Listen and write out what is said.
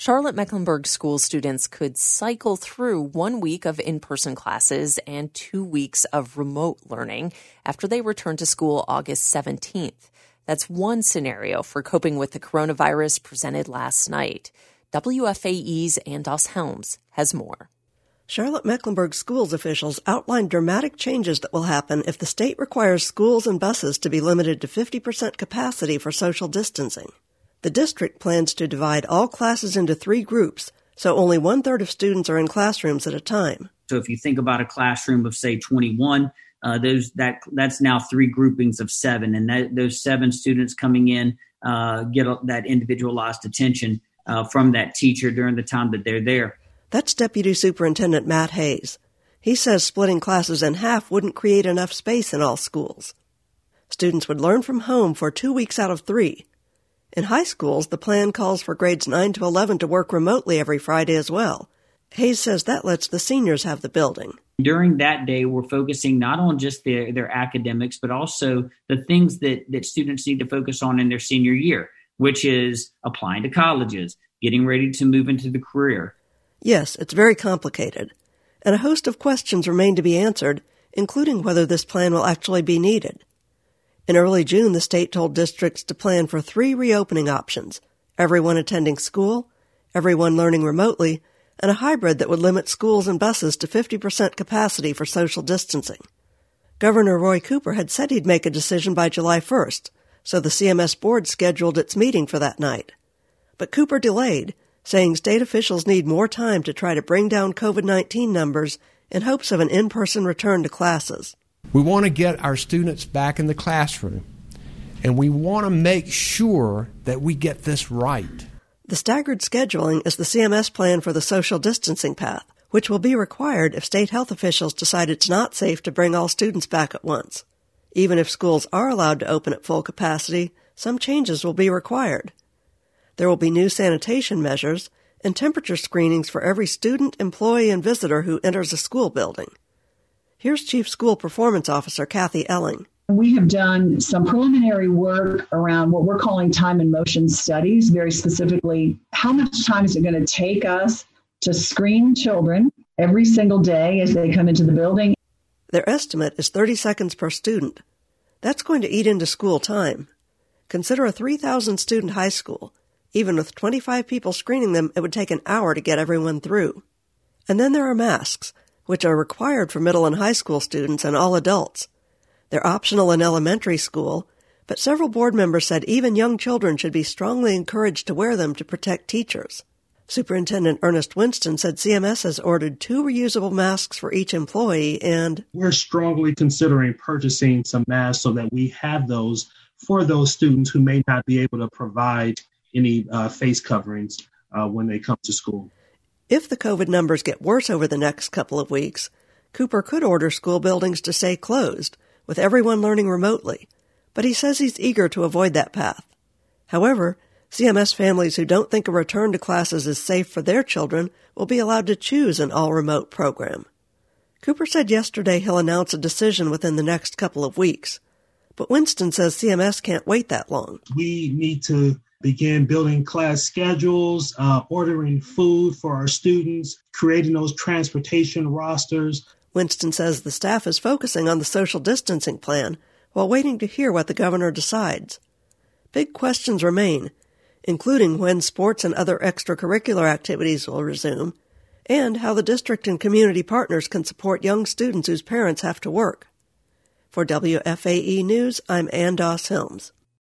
Charlotte-Mecklenburg school students could cycle through 1 week of in-person classes and 2 weeks of remote learning after they return to school August 17th. That's one scenario for coping with the coronavirus presented last night. WFAE's Andos Helms has more. Charlotte-Mecklenburg schools officials outlined dramatic changes that will happen if the state requires schools and buses to be limited to 50% capacity for social distancing. The district plans to divide all classes into 3 groups, so only 1/3 of students are in classrooms at a time. So if you think about a classroom of, say, 21, that's now 3 groupings of 7, and those 7 students coming in get that individualized attention from that teacher during the time that they're there. That's Deputy Superintendent Matt Hayes. He says splitting classes in half wouldn't create enough space in all schools. Students would learn from home for 2 weeks out of 3. In high schools, the plan calls for grades 9 to 11 to work remotely every Friday as well. Hayes says that lets the seniors have the building. During that day, we're focusing not on just their academics, but also the things that students need to focus on in their senior year, which is applying to colleges, getting ready to move into the career. Yes, it's very complicated, and a host of questions remain to be answered, including whether this plan will actually be needed. In early June, the state told districts to plan for 3 reopening options: everyone attending school, everyone learning remotely, and a hybrid that would limit schools and buses to 50% capacity for social distancing. Governor Roy Cooper had said he'd make a decision by July 1st, so the CMS board scheduled its meeting for that night. But Cooper delayed, saying state officials need more time to try to bring down COVID-19 numbers in hopes of an in-person return to classes. We want to get our students back in the classroom, and we want to make sure that we get this right. The staggered scheduling is the CMS plan for the social distancing path, which will be required if state health officials decide it's not safe to bring all students back at once. Even if schools are allowed to open at full capacity, some changes will be required. There will be new sanitation measures and temperature screenings for every student, employee, and visitor who enters a school building. Here's Chief School Performance Officer Kathy Elling. We have done some preliminary work around what we're calling time and motion studies, very specifically, how much time is it going to take us to screen children every single day as they come into the building? Their estimate is 30 seconds per student. That's going to eat into school time. Consider a 3,000-student high school. Even with 25 people screening them, it would take an hour to get everyone through. And then there are masks, which are required for middle and high school students and all adults. They're optional in elementary school, but several board members said even young children should be strongly encouraged to wear them to protect teachers. Superintendent Ernest Winston said CMS has ordered 2 reusable masks for each employee, and we're strongly considering purchasing some masks so that we have those for those students who may not be able to provide any face coverings when they come to school. If the COVID numbers get worse over the next couple of weeks, Cooper could order school buildings to stay closed, with everyone learning remotely, but he says he's eager to avoid that path. However, CMS families who don't think a return to classes is safe for their children will be allowed to choose an all-remote program. Cooper said yesterday he'll announce a decision within the next couple of weeks, but Winston says CMS can't wait that long. We need to begin building class schedules, ordering food for our students, creating those transportation rosters. Winston says the staff is focusing on the social distancing plan while waiting to hear what the governor decides. Big questions remain, including when sports and other extracurricular activities will resume, and how the district and community partners can support young students whose parents have to work. For WFAE News, I'm Andos Helms.